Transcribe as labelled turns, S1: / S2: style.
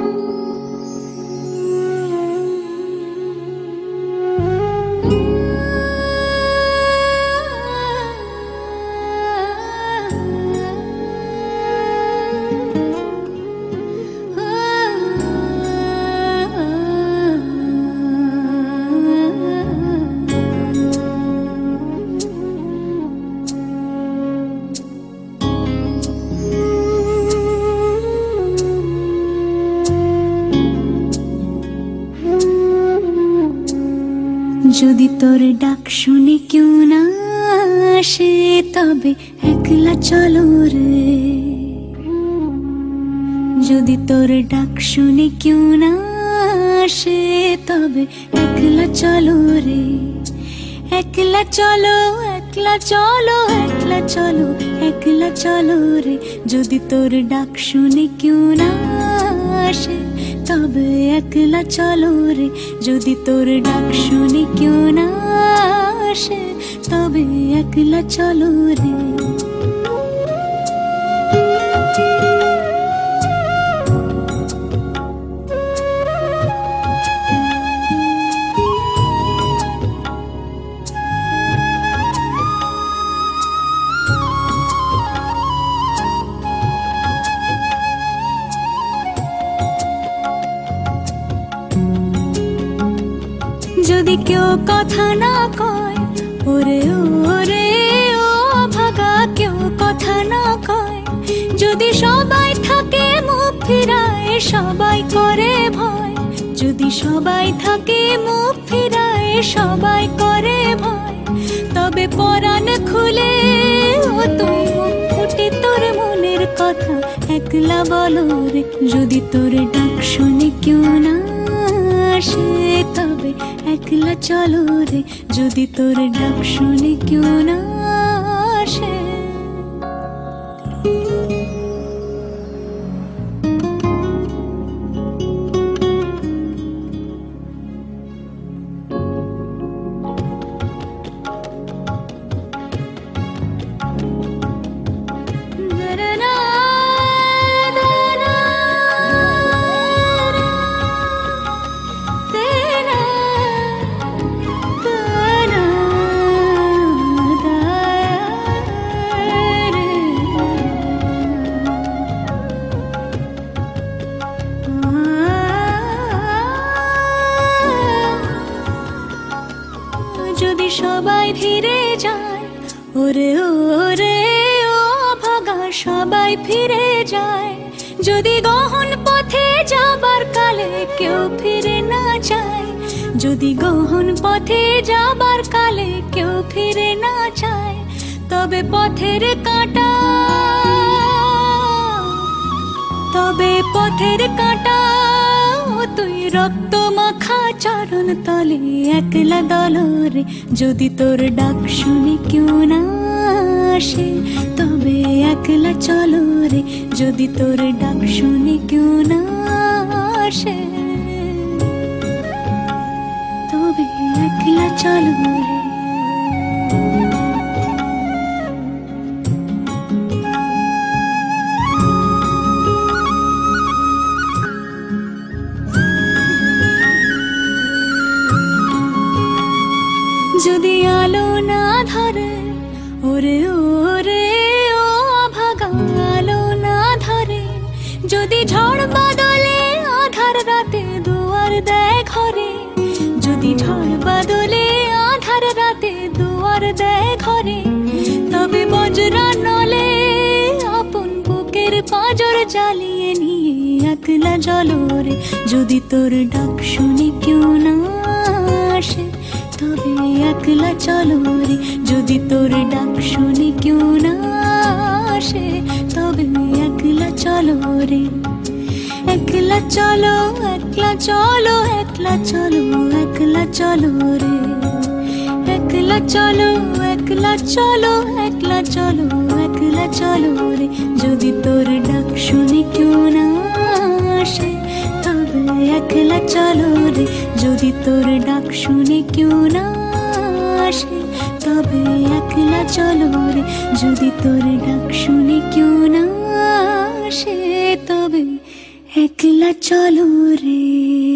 S1: যদি তোর ডাক শুনে কেউ না আসে তবে একলা চলো রে। যদি তোর ডাক শুনে কেউ না আসে তবে একলা চলো রে। একলা চলো, একলা চলো, একলা চলো, একলা চলো রে। যদি তোর ডাক শুনে কেউ না আসে তবে একলা চলো রে। যদি তোর ডাক শুনে কেউ না আসে তবে একলা চলো রে। যদি কেউ কথা না কয়, ওরে ওরে ও ভাগা, কেউ কথা না কয়। যদি সবাই থাকে মুখ ফিরায়, সবাই করে ভয়। যদি সবাই থাকে মুখ ফিরায়, সবাই করে ভয়। তবে পরাণ খুলে ও তুই মুখ ফুটে তোর মনের কথা একলা বলো রে। যদি তোর ডাক শুনে কেউ না আসে তবে একলা চলো রে। যদি তোর ডাক শুনে কেউ না আসে। যদি সবাই ফিরে যায়, ওরে ওরে ও ভাগা, সবাই ফিরে যায়। যদি গহন পথে যাবার কালে কেউ ফিরে না যায়। যদি গহন পথে যাবার কালে কেউ ফিরে না যায় তবে পথের কাঁটা, তবে পথের কাঁটা তুই রক্ত মাখা চরণ তলে একলা দলরে। যদি তোর ডাক শুনে কেউ না আসে তবে একলা চলো রে। যদি তোর ডাক শুনে কেউ না আসে তবে একলা চলো রে। যদি আলো না ধরে, ওরে ওরে ও ভাগা, আলো না ধরে। যদি ঝড় বাদলে আধার রাতে দুয়ার দেয় ঘরে। যদি ঝড় বাদলে আধার রাতে দুয়ার দেয় ঘরে তবে বজ্রা নলে আপন বুকের পাঁজর জ্বালিয়ে নিয়ে একলা চলো রে। যদি তোর ডাক শুনে কেউ না আসে তবে একলা চলো রে। যদি তোর ডাক শুনে কেউ না আসে তবে একলা চলো রে। একলা চলো, একলা চলো, একলা চলো, একলা চলো রে। একলা চলো, একলা চলো, একলা চলো, একলা চলো রে। যদি তোর ডাক শুনে কেউ না আসে তবে একলা চলো রে। যদি তোর ডাক শুনে কেউ না আসে তবে একলা চলো রে। যদি তোর ডাক শুনে কেউ না আসে তবে একলা চলো রে।